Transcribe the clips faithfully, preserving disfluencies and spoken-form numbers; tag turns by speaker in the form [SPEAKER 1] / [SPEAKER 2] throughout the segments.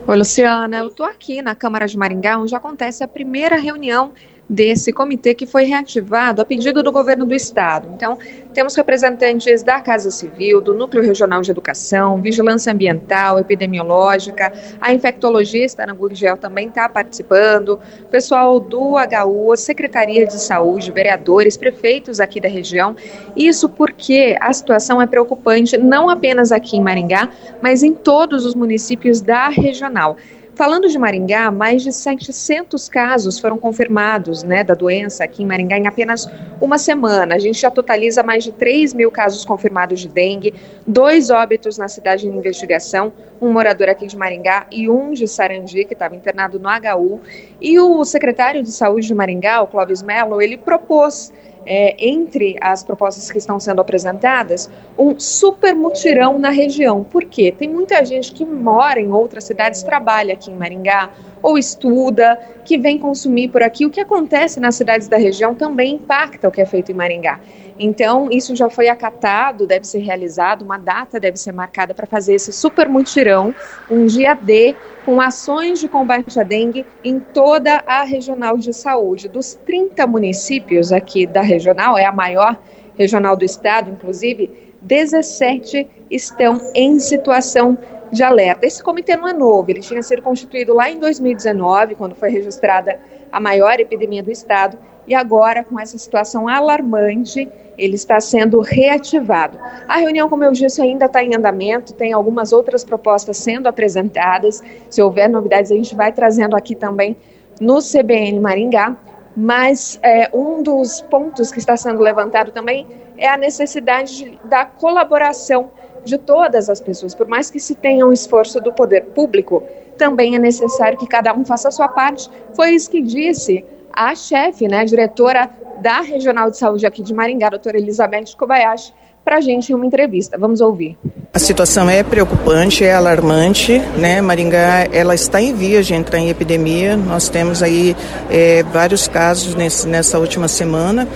[SPEAKER 1] Oi, Luciana. Eu estou aqui na Câmara de Maringá, onde acontece a primeira reunião desse comitê que foi reativado a pedido do governo do estado. Então, temos representantes da Casa Civil, do Núcleo Regional de Educação, Vigilância Ambiental, Epidemiológica, a infectologista Ana Gurgel também está participando, pessoal do H U, Secretaria de Saúde, vereadores, prefeitos aqui da região. Isso porque a situação é preocupante não apenas aqui em Maringá, mas em todos os municípios da regional. Falando de Maringá, mais de setecentos casos foram confirmados, né, da doença aqui em Maringá em apenas uma semana. A gente já totaliza mais de três mil casos confirmados de dengue, dois óbitos na cidade em investigação, um morador aqui de Maringá e um de Sarandi, que estava internado no H U. E o secretário de Saúde de Maringá, o Clóvis Mello, ele propôs, É, entre as propostas que estão sendo apresentadas, um super mutirão na região. Por quê? Tem muita gente que mora em outras cidades, trabalha aqui em Maringá, ou estuda, que vem consumir por aqui. O que acontece nas cidades da região também impacta o que é feito em Maringá. Então, isso já foi acatado, deve ser realizado, uma data deve ser marcada para fazer esse super mutirão, um dia D, com ações de combate à dengue em toda a regional de saúde. Dos trinta municípios aqui da regional, é a maior regional do estado, inclusive, dezessete estão em situação de alerta. Esse comitê não é novo, ele tinha sido constituído lá em dois mil e dezenove, quando foi registrada a maior epidemia do estado, e agora, com essa situação alarmante, ele está sendo reativado. A reunião, como eu disse, ainda está em andamento, tem algumas outras propostas sendo apresentadas. Se houver novidades, a gente vai trazendo aqui também no C B N Maringá, mas é, um dos pontos que está sendo levantado também é a necessidade de, da colaboração de todas as pessoas. Por mais que se tenha um esforço do poder público, também é necessário que cada um faça a sua parte. Foi isso que disse a chefe, né, a diretora da Regional de Saúde aqui de Maringá, a doutora Elizabeth Kobayashi, para a gente em uma entrevista. Vamos ouvir.
[SPEAKER 2] A situação é preocupante, é alarmante, né? Maringá, ela está em vias de entrar em epidemia. Nós temos aí é, vários casos nesse, nessa última semana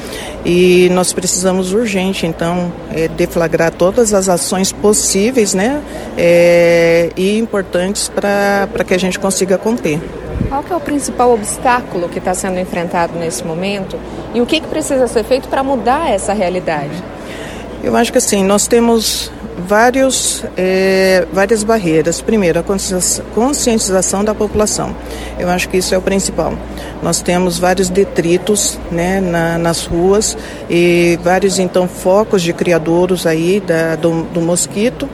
[SPEAKER 2] e nós precisamos urgente, então, é, deflagrar todas as ações possíveis, né? É, e importantes para para que a gente consiga conter.
[SPEAKER 1] Qual que é o principal obstáculo que está sendo enfrentado nesse momento e o que, que precisa ser feito para mudar essa realidade?
[SPEAKER 2] Eu acho que assim, nós temos vários, é, várias barreiras. Primeiro, a conscientização da população. Eu acho que isso é o principal. Nós temos vários detritos, né, na, nas ruas e vários, então, focos de criadouros aí da, do, do mosquito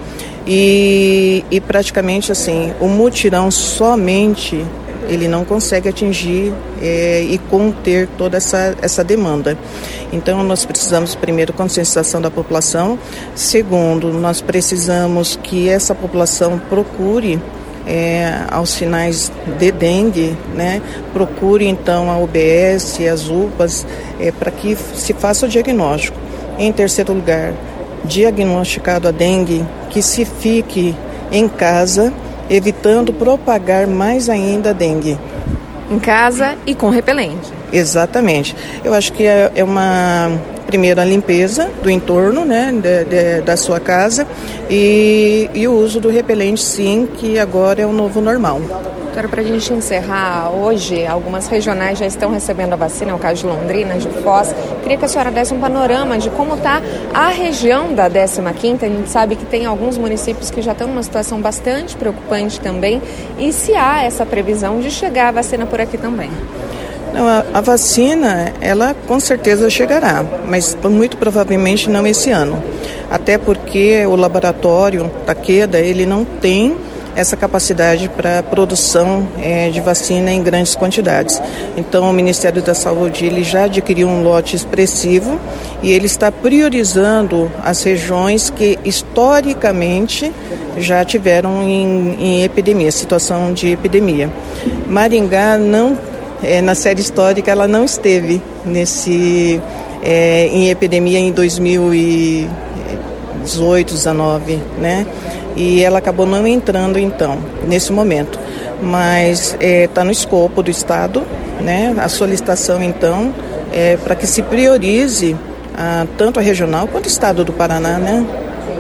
[SPEAKER 2] e, e praticamente assim, o mutirão somente ele não consegue atingir é, e conter toda essa, essa demanda. Então, nós precisamos, primeiro, conscientização da população. Segundo, nós precisamos que essa população procure, é, aos sinais de dengue, né, procure, então, a U B S, as U P As, é, para que se faça o diagnóstico. Em terceiro lugar, diagnosticado a dengue, que se fique em casa, evitando propagar mais ainda a dengue.
[SPEAKER 1] Em casa e com repelente.
[SPEAKER 2] Exatamente. Eu acho que é, é uma, primeiro, a limpeza do entorno, né, de, de, da sua casa e, e o uso do repelente, sim, que agora é o novo normal.
[SPEAKER 1] Doutora, para a gente encerrar, hoje algumas regionais já estão recebendo a vacina, é o caso de Londrina, de Foz. Queria que a senhora desse um panorama de como está a região da décima quinta. A gente sabe que tem alguns municípios que já estão numa situação bastante preocupante também. E se há essa previsão de chegar a vacina por aqui também?
[SPEAKER 2] Não, a, a vacina, ela com certeza chegará, mas muito provavelmente não esse ano. Até porque o laboratório Takeda, ele não tem essa capacidade para produção é, de vacina em grandes quantidades. Então, o Ministério da Saúde ele já adquiriu um lote expressivo e ele está priorizando as regiões que historicamente já tiveram em, em epidemia, situação de epidemia. Maringá não, é, na série histórica, ela não esteve nesse, é, em epidemia em dois mil e dezoito, dezenove, né? E ela acabou não entrando, então, nesse momento. Mas está é, no escopo do Estado, né? A solicitação, então, é para que se priorize a, tanto a regional quanto o Estado do Paraná, né?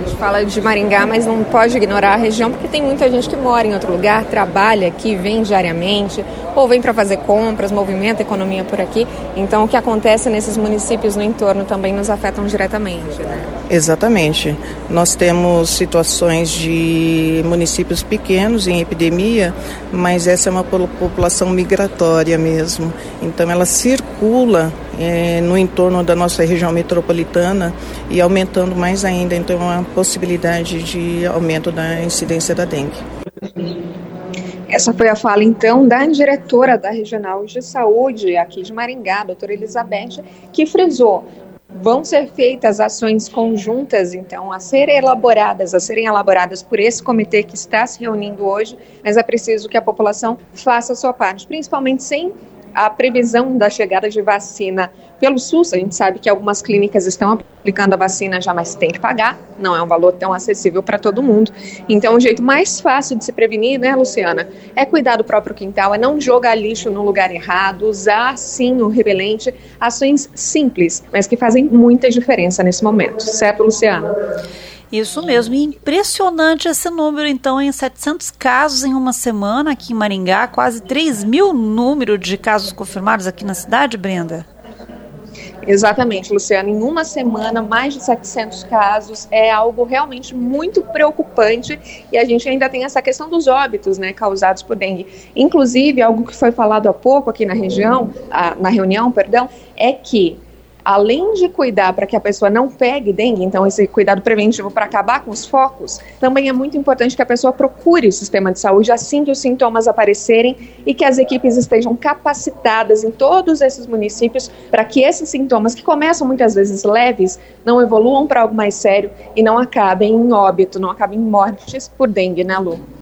[SPEAKER 1] A gente fala de Maringá, mas não pode ignorar a região, porque tem muita gente que mora em outro lugar, trabalha aqui, vem diariamente, ou vem para fazer compras, movimenta a economia por aqui. Então, o que acontece nesses municípios no entorno também nos afetam diretamente, né?
[SPEAKER 2] Exatamente. Nós temos situações de municípios pequenos em epidemia, mas essa é uma população migratória mesmo. Então, ela circula é, no entorno da nossa região metropolitana e aumentando mais ainda. Então, é uma possibilidade de aumento da incidência da dengue.
[SPEAKER 1] Essa foi a fala, então, da diretora da Regional de Saúde aqui de Maringá, a doutora Elizabeth, que frisou: vão ser feitas ações conjuntas, então, a serem elaboradas, a serem elaboradas por esse comitê que está se reunindo hoje, mas é preciso que a população faça a sua parte, principalmente sem a previsão da chegada de vacina pelo SUS. A gente sabe que algumas clínicas estão aplicando a vacina já, mas tem que pagar, não é um valor tão acessível para todo mundo. Então, o jeito mais fácil de se prevenir, né, Luciana, é cuidar do próprio quintal, é não jogar lixo no lugar errado, usar, sim, o repelente, ações simples, mas que fazem muita diferença nesse momento. Certo, Luciana?
[SPEAKER 3] Isso mesmo, e impressionante esse número, então, em setecentos casos em uma semana aqui em Maringá, quase três mil número de casos confirmados aqui na cidade, Brenda?
[SPEAKER 1] Exatamente, Luciana. Em uma semana, mais de setecentos casos, é algo realmente muito preocupante, e a gente ainda tem essa questão dos óbitos, né, causados por dengue. Inclusive, algo que foi falado há pouco aqui na região, a, na reunião, perdão, é que além de cuidar para que a pessoa não pegue dengue, então esse cuidado preventivo para acabar com os focos, também é muito importante que a pessoa procure o sistema de saúde assim que os sintomas aparecerem e que as equipes estejam capacitadas em todos esses municípios para que esses sintomas, que começam muitas vezes leves, não evoluam para algo mais sério e não acabem em óbito, não acabem em mortes por dengue, né, Lu?